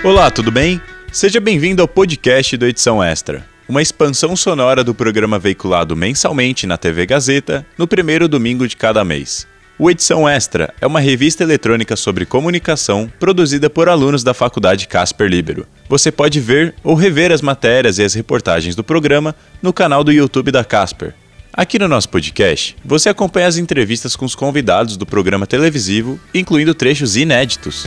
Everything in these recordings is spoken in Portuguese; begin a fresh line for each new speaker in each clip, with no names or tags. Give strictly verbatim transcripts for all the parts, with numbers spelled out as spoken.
Olá, tudo bem? Seja bem-vindo ao podcast do Edição Extra, uma expansão sonora do programa veiculado mensalmente na T V Gazeta, no primeiro domingo de cada mês. O Edição Extra é uma revista eletrônica sobre comunicação produzida por alunos da Faculdade Casper Libero. Você pode ver ou rever as matérias e as reportagens do programa no canal do YouTube da Casper. Aqui no nosso podcast, você acompanha as entrevistas com os convidados do programa televisivo, incluindo trechos inéditos.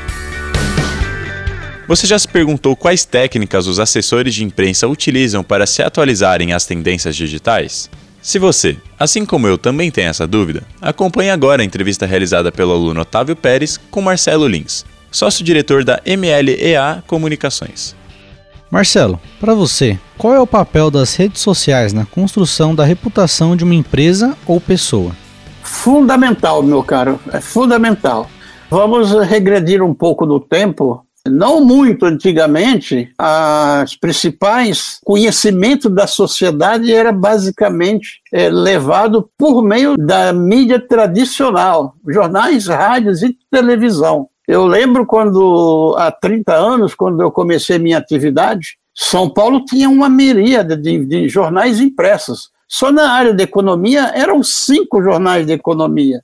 Você já se perguntou quais técnicas os assessores de imprensa utilizam para se atualizarem às tendências digitais? Se você, assim como eu, também tem essa dúvida, acompanhe agora a entrevista realizada pelo aluno Otávio Pérez com Marcelo Lins, sócio-diretor da M L E A Comunicações.
Marcelo, para você, qual é o papel das redes sociais na construção da reputação de uma empresa ou pessoa?
Fundamental, meu caro, é fundamental. Vamos regredir um pouco no tempo. Não muito antigamente, os principais conhecimentos da sociedade era basicamente é, levado por meio da mídia tradicional, jornais, rádios e televisão. Eu lembro quando, há trinta anos, quando eu comecei minha atividade, São Paulo tinha uma miríade de, de jornais impressos. Só na área de economia eram cinco jornais de economia.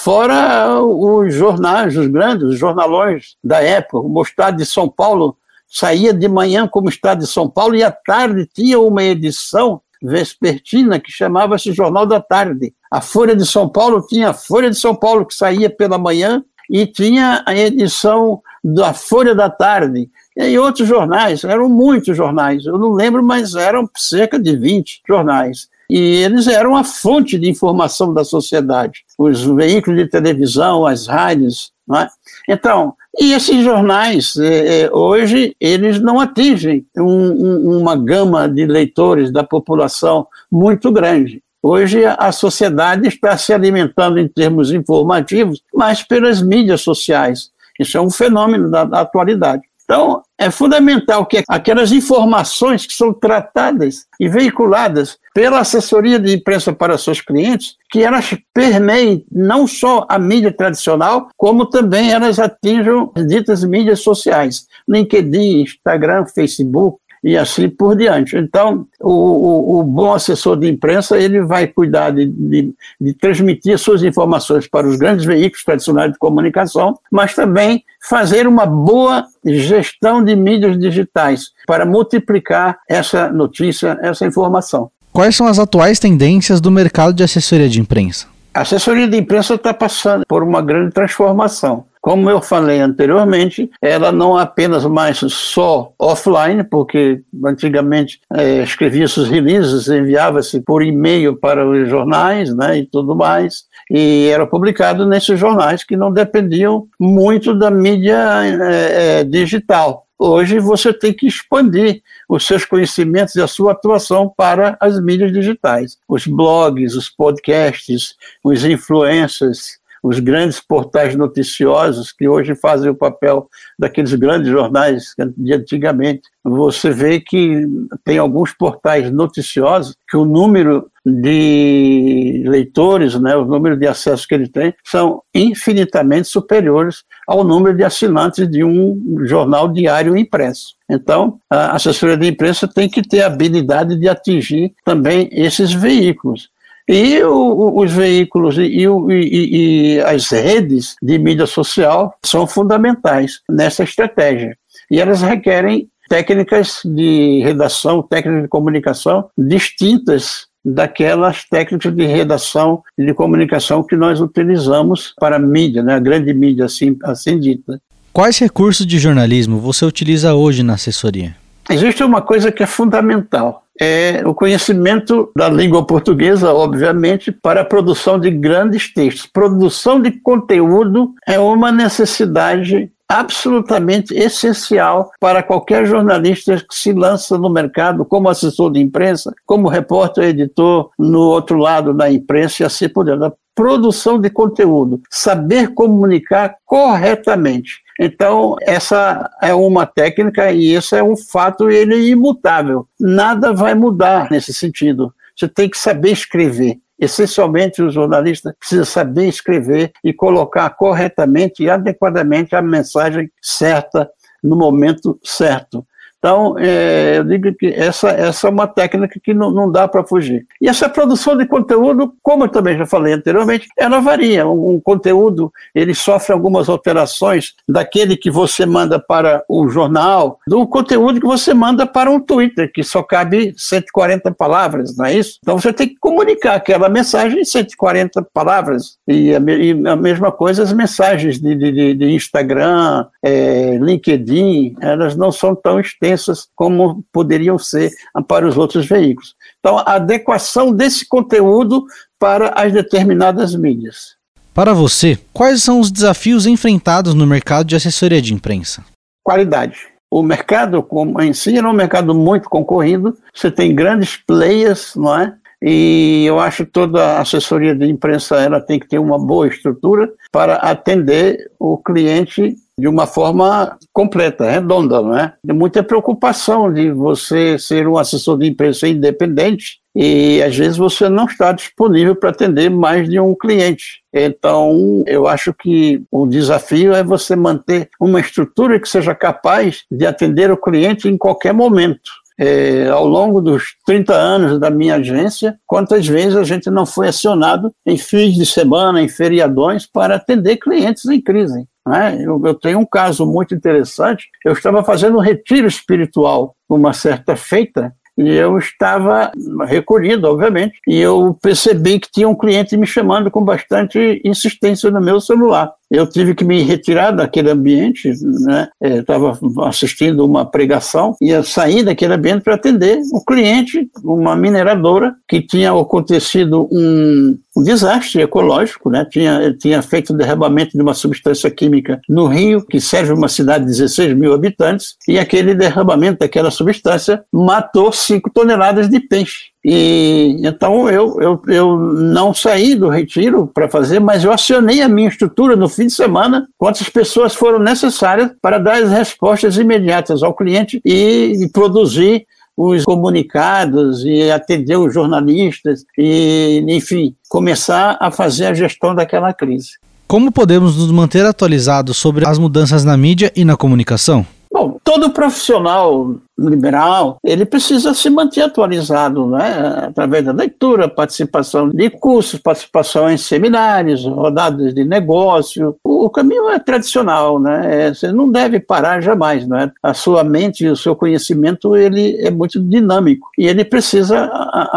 Fora os jornais, os grandes, os jornalões da época. O Estado de São Paulo saía de manhã como Estado de São Paulo e à tarde tinha uma edição vespertina que chamava-se Jornal da Tarde. A Folha de São Paulo tinha a Folha de São Paulo que saía pela manhã e tinha a edição da Folha da Tarde. E outros jornais, eram muitos jornais, eu não lembro, mas eram cerca de vinte jornais. E eles eram a fonte de informação da sociedade, os veículos de televisão, as rádios, não é? Então, e esses jornais, eh, hoje, eles não atingem um, um, uma gama de leitores da população muito grande. Hoje, a sociedade está se alimentando em termos informativos, mas pelas mídias sociais. Isso é um fenômeno da, da atualidade. Então, é fundamental que aquelas informações que são tratadas e veiculadas pela assessoria de imprensa para seus clientes, que elas permeiem não só a mídia tradicional, como também elas atinjam as ditas mídias sociais, LinkedIn, Instagram, Facebook, e assim por diante. Então, o, o, o bom assessor de imprensa, ele vai cuidar de, de, de transmitir suas informações para os grandes veículos tradicionais de comunicação, mas também fazer uma boa gestão de mídias digitais para multiplicar essa notícia, essa informação.
Quais são as atuais tendências do mercado de assessoria de imprensa?
A assessoria de imprensa está passando por uma grande transformação. Como eu falei anteriormente, ela não é apenas mais só offline, porque antigamente é, escrevia-se os releases, enviava-se por e-mail para os jornais, né, e tudo mais, e era publicado nesses jornais que não dependiam muito da mídia é, é, digital. Hoje você tem que expandir os seus conhecimentos e a sua atuação para as mídias digitais. Os blogs, os podcasts, os influencers, os grandes portais noticiosos que hoje fazem o papel daqueles grandes jornais de antigamente. Você vê que tem alguns portais noticiosos que o número de leitores, né, o número de acessos que ele tem, são infinitamente superiores ao número de assinantes de um jornal diário impresso. Então, a assessoria de imprensa tem que ter a habilidade de atingir também esses veículos. E o, os veículos e, e, e as redes de mídia social são fundamentais nessa estratégia. E elas requerem técnicas de redação, técnicas de comunicação distintas daquelas técnicas de redação e de comunicação que nós utilizamos para a mídia, né, a grande mídia assim, assim dita.
Quais recursos de jornalismo você utiliza hoje na assessoria?
Existe uma coisa que é fundamental. É o conhecimento da língua portuguesa, obviamente, para a produção de grandes textos. Produção de conteúdo é uma necessidade absolutamente essencial para qualquer jornalista que se lança no mercado como assessor de imprensa, como repórter, editor, no outro lado da imprensa e assim por diante. A produção de conteúdo, saber comunicar corretamente. Então, essa é uma técnica e esse é um fato, ele é imutável. Nada vai mudar nesse sentido. Você tem que saber escrever. Essencialmente, o jornalista precisa saber escrever e colocar corretamente e adequadamente a mensagem certa no momento certo. Então, é, eu digo que essa, essa é uma técnica que não, não dá para fugir. E essa produção de conteúdo, como eu também já falei anteriormente, ela varia. Um, um conteúdo, ele sofre algumas alterações daquele que você manda para o jornal, do conteúdo que você manda para um Twitter, que só cabe cento e quarenta palavras, não é isso? Então, você tem que comunicar aquela mensagem em cento e quarenta palavras. E a, e a mesma coisa as mensagens de, de, de Instagram, é, LinkedIn, elas não são tão extensas como poderiam ser para os outros veículos. Então, a adequação desse conteúdo para as determinadas mídias.
Para você, quais são os desafios enfrentados no mercado de assessoria de imprensa?
Qualidade. O mercado como em si é um mercado muito concorrido, você tem grandes players, não é? E eu acho que toda a assessoria de imprensa ela tem que ter uma boa estrutura para atender o cliente de uma forma completa, redonda, não é? Tem muita preocupação de você ser um assessor de imprensa independente e às vezes você não está disponível para atender mais de um cliente. Então, eu acho que o desafio é você manter uma estrutura que seja capaz de atender o cliente em qualquer momento. É, ao longo dos trinta anos da minha agência, quantas vezes a gente não foi acionado em fins de semana, em feriadões, para atender clientes em crise, né? Eu, eu tenho um caso muito interessante. Eu estava fazendo um retiro espiritual numa certa feita e eu estava recolhido, obviamente, e eu percebi que tinha um cliente me chamando com bastante insistência no meu celular. Eu tive que me retirar daquele ambiente, né? Eu estava assistindo uma pregação e eu saí daquele ambiente para atender um cliente, uma mineradora, que tinha acontecido um, um desastre ecológico, né? Tinha, tinha feito o derramamento de uma substância química no rio, que serve uma cidade de dezesseis mil habitantes, e aquele derramamento daquela substância matou cinco toneladas de peixe. E então eu, eu, eu não saí do retiro para fazer, mas eu acionei a minha estrutura no fim de semana, quantas pessoas foram necessárias para dar as respostas imediatas ao cliente e, e produzir os comunicados e atender os jornalistas e, enfim, começar a fazer a gestão daquela crise.
Como podemos nos manter atualizados sobre as mudanças na mídia e na comunicação?
Bom, todo profissional liberal, ele precisa se manter atualizado, né? Através da leitura, participação de cursos, participação em seminários, rodadas de negócio. O caminho é tradicional, né? Você não deve parar jamais, né? A sua mente e o seu conhecimento, ele é muito dinâmico e ele precisa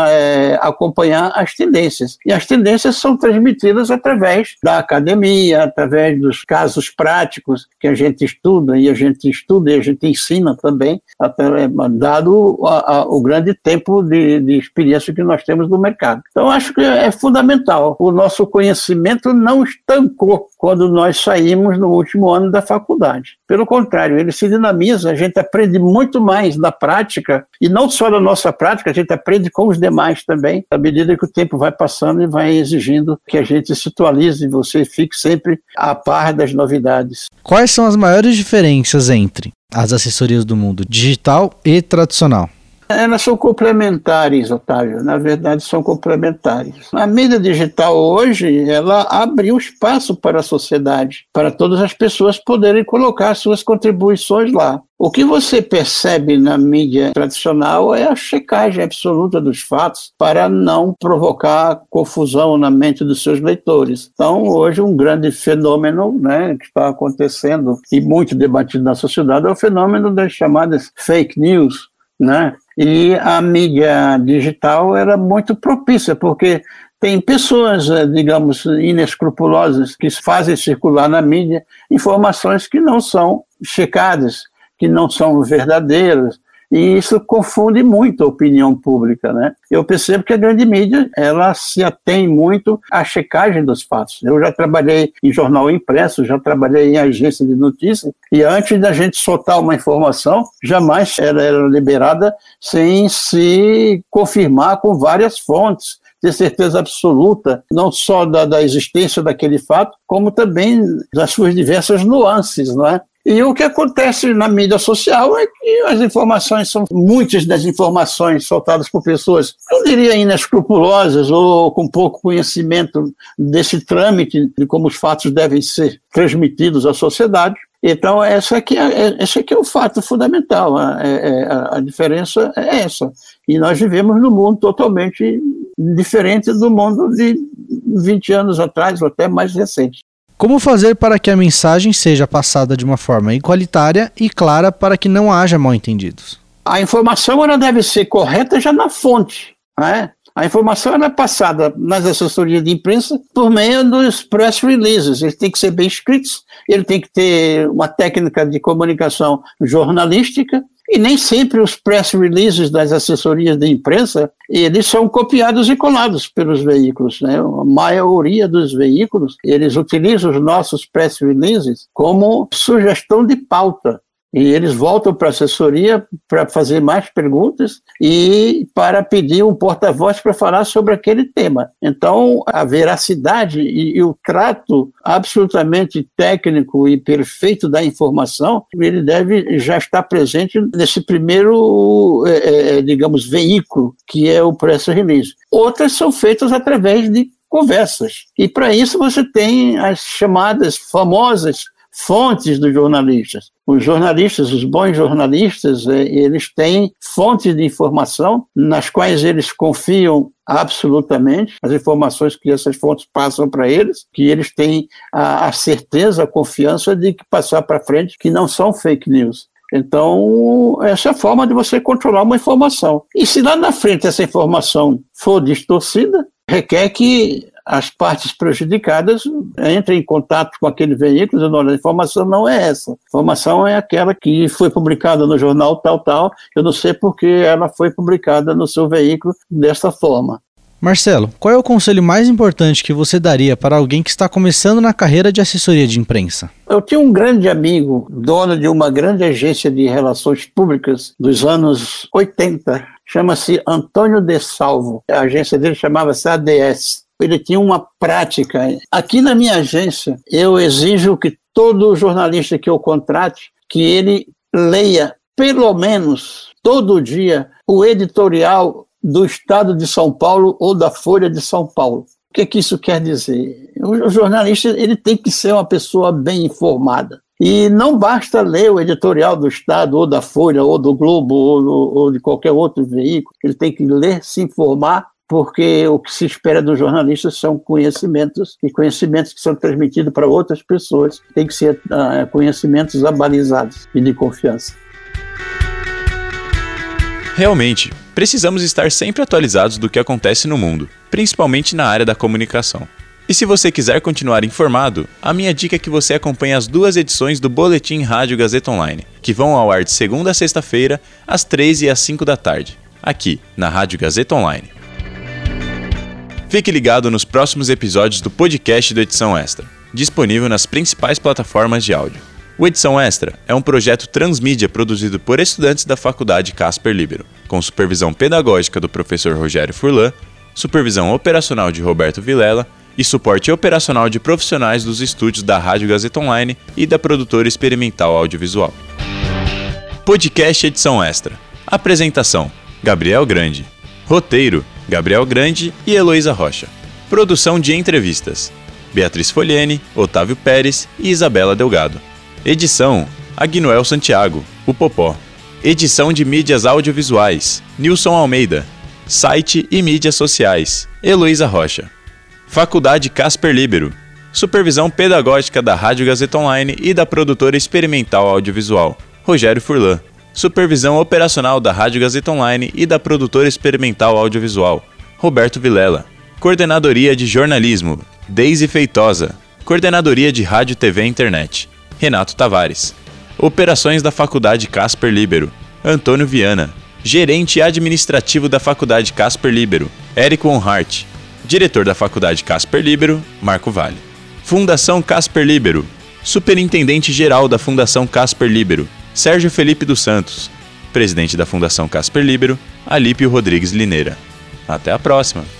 é, acompanhar as tendências. E as tendências são transmitidas através da academia, através dos casos práticos que a gente estuda e a gente estuda e a gente ensina também, até dado a, a, o grande tempo de, de experiência que nós temos no mercado. Então, acho que é fundamental. O nosso conhecimento não estancou quando nós saímos no último ano da faculdade. Pelo contrário, ele se dinamiza, a gente aprende muito mais na prática, e não só na nossa prática, a gente aprende com os demais também, à medida que o tempo vai passando e vai exigindo que a gente se atualize e você fique sempre a par das novidades.
Quais são as maiores diferenças entre as assessorias do mundo digital e tradicional?
Elas são complementares, Otávio, na verdade são complementares. A mídia digital hoje, ela abre um espaço para a sociedade, para todas as pessoas poderem colocar suas contribuições lá. O que você percebe na mídia tradicional é a checagem absoluta dos fatos para não provocar confusão na mente dos seus leitores. Então, hoje, um grande fenômeno, né, que está acontecendo e muito debatido na sociedade é o fenômeno das chamadas fake news, né? E a mídia digital era muito propícia, porque tem pessoas, digamos, inescrupulosas que fazem circular na mídia informações que não são checadas, que não são verdadeiras, e isso confunde muito a opinião pública, né? Eu percebo que a grande mídia, ela se atém muito à checagem dos fatos. Eu já trabalhei em jornal impresso, já trabalhei em agência de notícias, e antes da gente soltar uma informação, jamais ela era liberada sem se confirmar com várias fontes, ter certeza absoluta, não só da, da existência daquele fato, como também das suas diversas nuances, não é? E o que acontece na mídia social é que as informações são, muitas das informações soltadas por pessoas, eu diria inescrupulosas ou com pouco conhecimento desse trâmite de como os fatos devem ser transmitidos à sociedade, Então, essa aqui é, esse aqui é o fato fundamental, a, a, a diferença é essa. E nós vivemos num mundo totalmente diferente do mundo de vinte anos atrás, ou até mais recente.
Como fazer para que a mensagem seja passada de uma forma igualitária e clara para que não haja mal-entendidos?
A informação ela deve ser correta já na fonte, né? A informação ela é passada nas assessorias de imprensa por meio dos press releases. Eles têm que ser bem escritos, ele tem que ter uma técnica de comunicação jornalística, e nem sempre os press releases das assessorias de imprensa, eles são copiados e colados pelos veículos, né? A maioria dos veículos, eles utilizam os nossos press releases como sugestão de pauta. E eles voltam para a assessoria para fazer mais perguntas e para pedir um porta-voz para falar sobre aquele tema. Então, a veracidade e, e o trato absolutamente técnico e perfeito da informação, ele deve já estar presente nesse primeiro, é, digamos, veículo, que é o press release. Outras são feitas através de conversas. E para isso você tem as chamadas famosas fontes dos jornalistas. Os jornalistas, os bons jornalistas, eles têm fontes de informação nas quais eles confiam absolutamente, as informações que essas fontes passam para eles, que eles têm a, a certeza, a confiança de que passar para frente, que não são fake news. Então, essa é a forma de você controlar uma informação. E se lá na frente essa informação for distorcida, requer que as partes prejudicadas entrem em contato com aquele veículo dizendo, olha, a informação não é essa. A informação é aquela que foi publicada no jornal tal, tal. Eu não sei porque ela foi publicada no seu veículo dessa forma.
Marcelo, qual é o conselho mais importante que você daria para alguém que está começando na carreira de assessoria de imprensa?
Eu tinha um grande amigo, dono de uma grande agência de relações públicas dos anos oitenta, chama-se Antônio De Salvo. A agência dele chamava-se A D S. Ele tinha uma prática. Aqui na minha agência, eu exijo que todo jornalista que eu contrate, que ele leia, pelo menos, todo dia, o editorial do Estado de São Paulo ou da Folha de São Paulo. O que, que isso quer dizer? O jornalista ele tem que ser uma pessoa bem informada. E não basta ler o editorial do Estado, ou da Folha, ou do Globo, ou, ou de qualquer outro veículo. Ele tem que ler, se informar, porque o que se espera dos jornalistas são conhecimentos, e conhecimentos que são transmitidos para outras pessoas têm que ser uh, conhecimentos abalizados e de confiança.
Realmente, precisamos estar sempre atualizados do que acontece no mundo, principalmente na área da comunicação. E se você quiser continuar informado, a minha dica é que você acompanhe as duas edições do Boletim Rádio Gazeta Online, que vão ao ar de segunda a sexta-feira, às três e às cinco da tarde, aqui na Rádio Gazeta Online. Fique ligado nos próximos episódios do podcast do Edição Extra, disponível nas principais plataformas de áudio. O Edição Extra é um projeto transmídia produzido por estudantes da Faculdade Casper Libero, com supervisão pedagógica do professor Rogério Furlan, supervisão operacional de Roberto Vilela e suporte operacional de profissionais dos estúdios da Rádio Gazeta Online e da produtora experimental audiovisual. Podcast Edição Extra. Apresentação: Gabriel Grande. Roteiro: Gabriel Grande e Heloísa Rocha. Produção de entrevistas: Beatriz Fogliene, Otávio Pérez e Isabela Delgado. Edição: Agnoel Santiago, o Popó. Edição de mídias audiovisuais: Nilson Almeida. Site e mídias sociais: Heloísa Rocha. Faculdade Casper Libero. Supervisão pedagógica da Rádio Gazeta Online e da produtora experimental audiovisual: Rogério Furlan. Supervisão operacional da Rádio Gazeta Online e da produtora experimental audiovisual: Roberto Vilela. Coordenadoria de jornalismo: Deise Feitosa. Coordenadoria de Rádio, T V e Internet: Renato Tavares. Operações da Faculdade Casper Libero: Antônio Viana. Gerente administrativo da Faculdade Casper Libero: Érico Onhart. Diretor da Faculdade Casper Libero: Marco Vale. Fundação Casper Libero. Superintendente geral da Fundação Casper Libero: Sérgio Felipe dos Santos. Presidente da Fundação Casper Libero: Alípio Rodrigues Lineira. Até a próxima!